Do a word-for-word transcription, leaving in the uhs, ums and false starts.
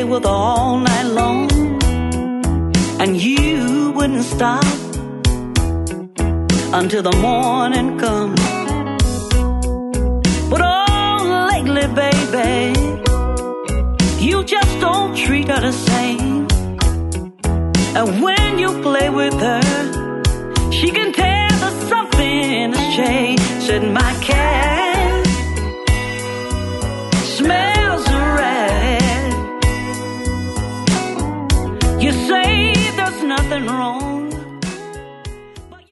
play with her all night long, and you wouldn't stop until the morning comes. But oh, lately, baby, you just don't treat her the same. And when you play with her, she can tell that something has changed. Said my cat